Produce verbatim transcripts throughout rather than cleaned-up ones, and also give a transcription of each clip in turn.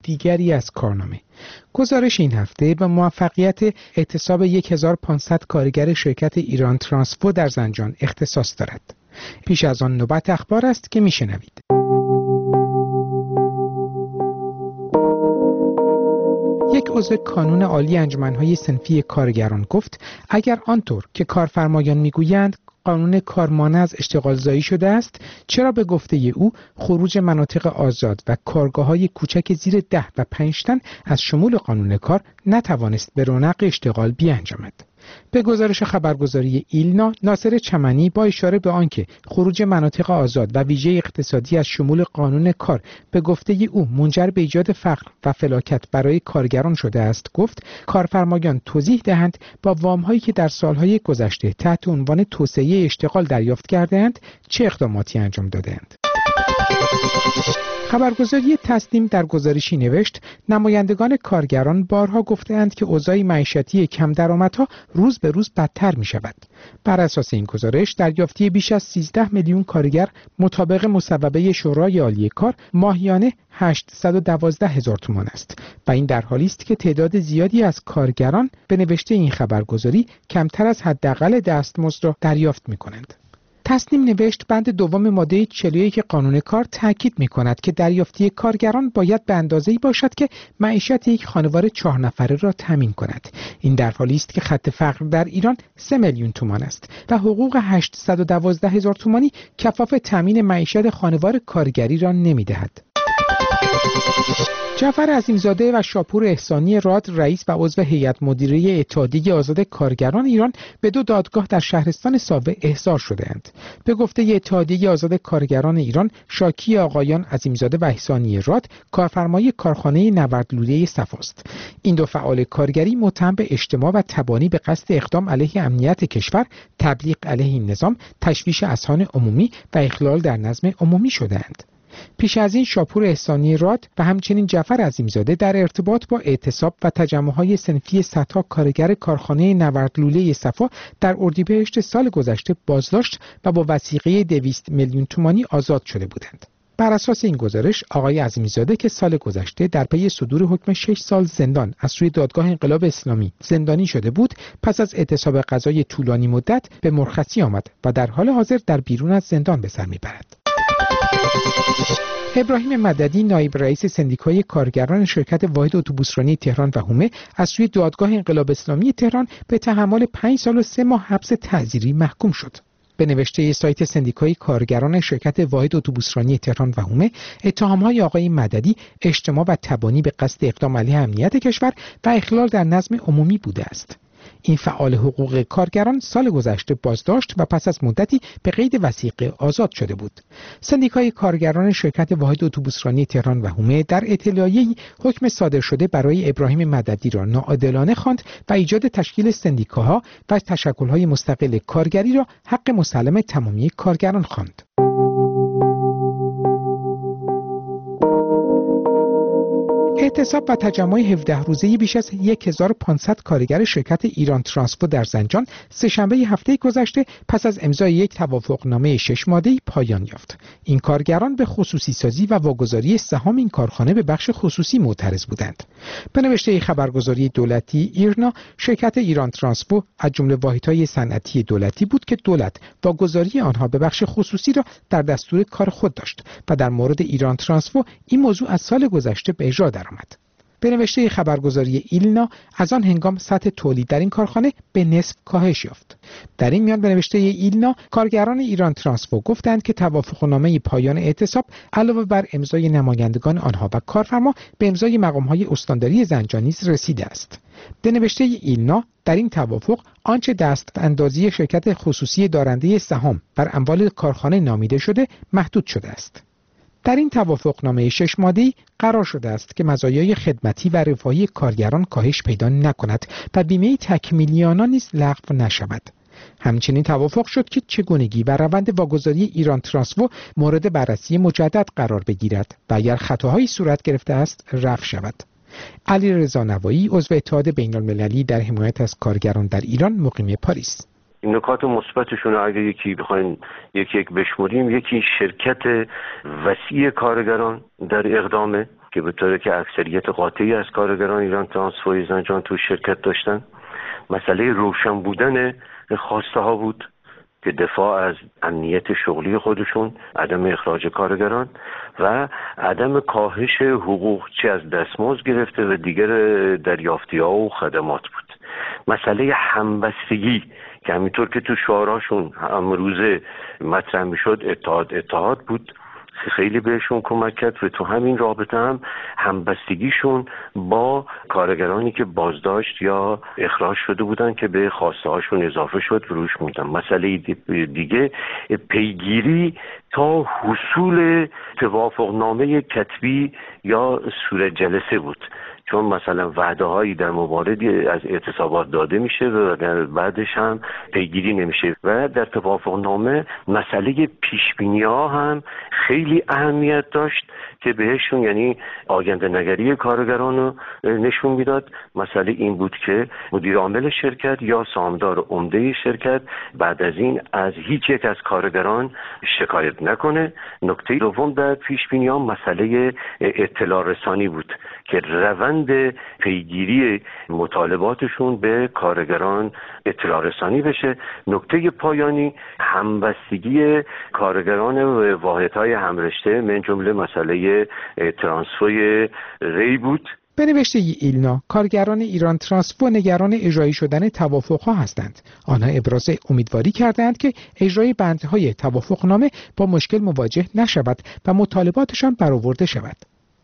دیگری از کارنامه. گزارش این هفته به موفقیت اعتصاب هزار و پانصد کارگر شرکت ایران ترانسفو در زنجان اختصاص دارد. پیش از آن نوبت اخبار است که میشنوید. یک عضو کانون عالی انجمن‌های صنفی کارگران گفت اگر آنطور که کارفرمایان میگویند قانون کار مانع از اشتغالزایی شده است، چرا به گفته او خروج مناطق آزاد و کارگاه‌های کوچک زیر ده و پنج تن از شمول قانون کار نتوانست به رونق اشتغال بیانجامد؟ به گزارش خبرگزاری ایلنا، ناصر چمنی با اشاره به آنکه خروج مناطق آزاد و ویژه اقتصادی از شمول قانون کار به گفته او منجر به ایجاد فقر و فلاکت برای کارگران شده است، گفت کارفرمایان توضیح دهند با وام‌هایی که در سالهای گذشته تحت عنوان توسعه اشتغال دریافت کرده‌اند چه اقداماتی انجام داده‌اند. خبرگزاری تسنیم در گزارشی نوشت نمایندگان کارگران بارها گفته‌اند که اوضاع معیشتی کم درآمدها روز به روز بدتر می شود. بر اساس این گزارش دریافتی بیش از سیزده میلیون کارگر مطابق مصوبه شورای عالی کار ماهیانه هشتصد و دوازده هزار تومان است و این در حالی است که تعداد زیادی از کارگران به نوشته این خبرگزاری کمتر از حداقل دستمزد را دریافت می کنند. تسنیم نوشت بند دوم ماده چهل و یک قانون کار تاکید می‌کند که دریافتی کارگران باید به اندازه‌ای باشد که معیشت یک خانواده چهار نفره را تامین کند. این در حالی است که خط فقر در ایران سه میلیون تومان است و حقوق هشتصد و دوازده هزار تومانی کفاف تامین معیشت خانوار کارگری را نمی‌دهد. جعفر عظیمزاده و شاپور احسانی راد، رئیس و عضو هیئت مدیره اتحادیه آزاد کارگران ایران، به دو دادگاه در شهرستان ساوه احضار شده‌اند. به گفته اتحادیه آزاد کارگران ایران، شاکی آقایان عظیمزاده و احسانی راد کارفرمای کارخانه نورد لوله صفاست. این دو فعال کارگری متهم به اجتماع و تبانی به قصد اقدام علیه امنیت کشور، تبلیغ علیه نظام، تشویش اذهان عمومی و اخلال در نظم عمومی شده‌اند. پیش از این شاپور احسانی راد و همچنین جعفر عظیمزاده در ارتباط با اعتصاب و تجمع‌های صنفی صدها کارگر کارخانه نورد لوله صفا در اردیبهشت سال گذشته بازداشت و با وثیقه دویست میلیون تومانی آزاد شده بودند. بر اساس این گزارش آقای عظیمی‌زاده که سال گذشته در پی صدور حکم شش سال زندان از سوی دادگاه انقلاب اسلامی زندانی شده بود، پس از اعتصاب قضایی طولانی مدت به مرخصی آمد و در حال حاضر در بیرون از زندان به سر می‌برد. ابراهیم مددی، نایب رئیس سندیکای کارگران شرکت واحد اتوبوسرانی تهران و حومه، از سوی دادگاه انقلاب اسلامی تهران به تحمل پنج سال و سه ماه حبس تعزیری محکوم شد. به نوشته سایت سندیکای کارگران شرکت واحد اتوبوسرانی تهران و حومه، اتهام‌های آقای مددی اجتماع و تبانی به قصد اقدام علیه امنیت کشور و اخلال در نظم عمومی بوده است. این فعال حقوق کارگران سال گذشته بازداشت و پس از مدتی به قید وثیقه آزاد شده بود. سندیکای کارگران شرکت واحد اتوبوسرانی تهران و حومه در اطلاعیه‌ای حکم صادر شده برای ابراهیم مددی را ناعادلانه خواند و ایجاد تشکیل سندیکاها و تشکل‌های مستقل کارگری را حق مسلم تمامی کارگران خواند. اعتصاب و تجمع هفده روزه‌ای بیش از هزار و پانصد کارگر شرکت ایران ترانسفو در زنجان سه‌شنبه هفته گذشته پس از امضای یک توافقنامه شش ماده‌ای پایان یافت. این کارگران به خصوصی سازی و واگذاری سهام این کارخانه به بخش خصوصی معترض بودند. به نوشته خبرگزاری دولتی ایرنا، شرکت ایران ترانسفو از جمله واحدهای صنعتی دولتی بود که دولت واگذاری آنها به بخش خصوصی را در دستور کار خود داشت و در مورد ایران ترانسفو این موضوع از سال گذشته به اجرا درآمد. به نوشته خبرگزاری ایلنا، از آن هنگام سطح تولید در این کارخانه به نصف کاهش یافت. در این میان به نوشته ایلنا، کارگران ایران ترانسفو گفتند که توافقنامه پایان اعتصاب علاوه بر امضای نمایندگان آنها و کارفرما به امضای مقام‌های استانداری زنجان نیز رسیده است. به نوشته ایلنا، در این توافق آنچه دست اندازی شرکت خصوصی دارنده سهام بر اموال کارخانه نامیده شده محدود شده است. در این توافقنامه شش ماده‌ای قرار شده است که مزایای خدمتی و رفاهی کارگران کاهش پیدا نکند و بیمه تکمیلی آنها نیز لغو نشود. همچنین توافق شد که چگونگی و روند واگذاری ایران ترانسفو مورد بررسی مجدد قرار بگیرد و اگر خطاهایی صورت گرفته است رفع شود. علیرضا نوایی، عضو اتحاد بین‌المللی در حمایت از کارگران در ایران، مقیم پاریس: این نکات مثبتشون اگه یکی بخواین یکی یک بشمریم، یکی شرکت وسیع کارگران در اقدام که به طوری که اکثریت قاطعی از کارگران ایران ترانسفو زنجان تو شرکت داشتن. مسئله روشن بودن خواسته ها بود که دفاع از امنیت شغلی خودشون، عدم اخراج کارگران و عدم کاهش حقوق چه از دستمزد گرفته و دیگر دریافتی ها و خدمات بود. مسئله همبستگی که همینطور که تو شعاراشون امروزه مطرح میشد اتحاد اتحاد بود، خیلی بهشون کمک کرد و تو همین رابطه هم همبستگیشون با کارگرانی که بازداشت یا اخراج شده بودن که به خواسته هاشون اضافه شد و روش موندن. مسئله دیگه پیگیری تا حصول توافقنامه کتبی یا صورت جلسه بود، چون مثلا وعده هایی در مواردی از اعتصابات داده میشه و بعدش هم پیگیری نمیشه و در توافقنامه مسئله پیشبینی ها هم خیلی اهمیت داشت که بهشون یعنی آینده نگری کارگران رو نشون میداد. مسئله این بود که مدیر عامل شرکت یا سهامدار عمده شرکت بعد از این از هیچ یک از کارگران شکایت نکنه. نکته دوم در پیشبینی ها مسئله اطلاع رسانی بود که روند پیگیری مطالباتشون به کارگران اطلاع رسانی بشه. نکته پایانی همبستگی کارگران واحدهای همرشته من جمله مسئله ترانسفوی ری بود. به نوشته ایلنا، کارگران ایران ترانسفو نگران اجرایی شدن توافقها هستند. آنها ابراز امیدواری کردند که اجرای بندهای توافقنامه با مشکل مواجه نشود و مطالباتشان برآورده شود.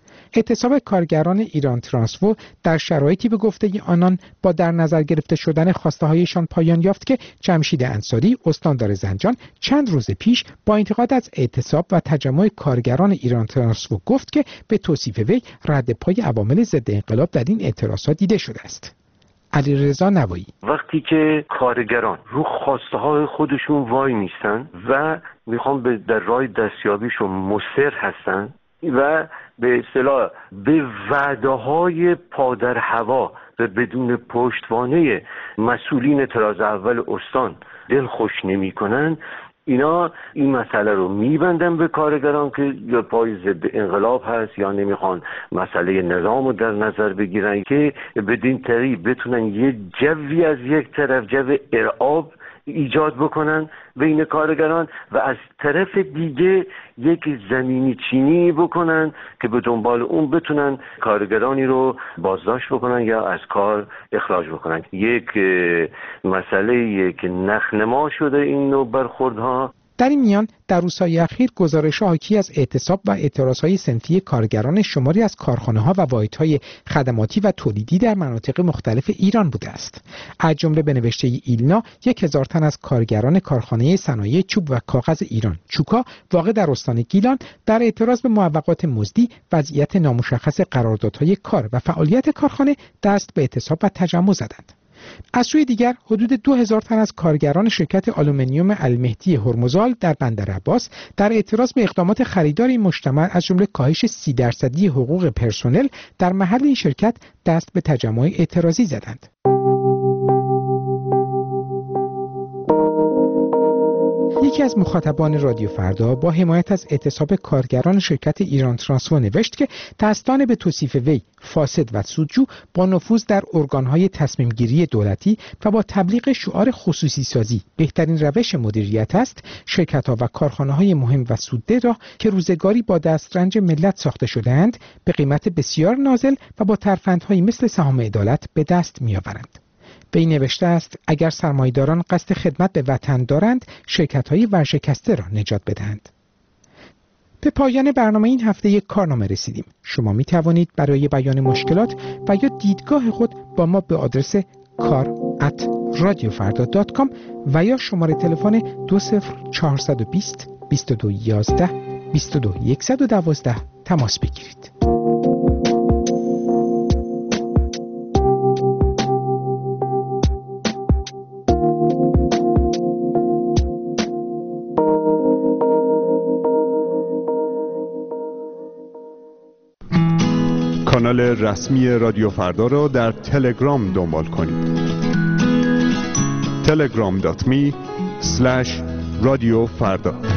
اعتصاب کارگران ایران ترانسفو در شرایطی به گفته آنان با در نظر گرفته شدن خواسته هایشان پایان یافت که جمشید انصاری استاندار زنجان چند روز پیش با انتقاد از اعتصاب و تجمع کارگران ایران ترانسفو گفت که به توصیف وی رد پای عوامل ضد انقلاب در این اعتراضات دیده شده است. علیرضا نوایی: وقتی که کارگران رو خواسته های خودشون وای میستن و میخوان به در راه دستیابیشون مصر هستن و به اصطلاح به وعده‌های پادر هوا و بدون پشتوانه مسئولین طراز اول استان دل خوش نمی‌کنن، اینا این مسئله رو میبندن به کارگران که یا پای ضد انقلاب هست یا نمیخوان مسئله نظام رو در نظر بگیرن که بدین طریق بتونن یه جوی از یک طرف جو ارعاب ایجاد بکنن بین کارگران و از طرف دیگه یک زمینی چینی بکنن که به دنبال اون بتونن کارگرانی رو بازداشت بکنن یا از کار اخراج بکنن. یک مسئله که نخنما شده این نوع برخوردها. در این میان در روزهای اخیر گزارش حاکی از اعتصاب و اعتراضهای صنفی کارگران شماری از کارخانه‌ها و واحدهای خدماتی و تولیدی در مناطق مختلف ایران بوده است. از جمله به نوشته ایلنا، یک هزار تن از کارگران کارخانه صنایع چوب و کاغذ ایران چوکا واقع در استان گیلان در اعتراض به موقعات مزدی، وضعیت نامشخص قراردادهای کار و فعالیت کارخانه دست به اعتصاب و تجمع زدند. از سوی دیگر حدود دو هزار تن از کارگران شرکت آلومینیوم المهدی هرمزال در بندر عباس در اعتراض به اقدامات خریدار این مجتمع از جمله کاهش سی درصدی حقوق پرسنل در محل این شرکت دست به تجمع اعتراضی زدند. یکی از مخاطبان رادیو فردا با حمایت از اعتصاب کارگران شرکت ایران ترانسفو نوشت که دستان به توصیف وی فاسد و سودجو با نفوذ در ارگانهای تصمیم گیری دولتی و با تبلیغ شعار خصوصی سازی بهترین روش مدیریت است، شرکت‌ها و کارخانه‌های مهم و سودده را که روزگاری با دسترنج ملت ساخته شده‌اند به قیمت بسیار نازل و با ترفندهایی مثل سهام عدالت به دست می‌آورند. به این نوشته است اگر سرمایه‌داران قصد خدمت به وطن دارند، شرکت‌های ورشکسته را نجات بدهند. به پایان برنامه این هفته یک کارنامه رسیدیم. شما می توانید برای بیان مشکلات و یا دیدگاه خود با ما به آدرس کار ات رادیو فردا دات کام و یا شماره تلفن دو صفر چهار دو صفر بیست و دو یازده بیست و دو صد و دوازده تماس بگیرید. کانال رسمی رادیو فردا را در تلگرام دنبال کنید. تلگرام دات می اسلش رادیو فردا.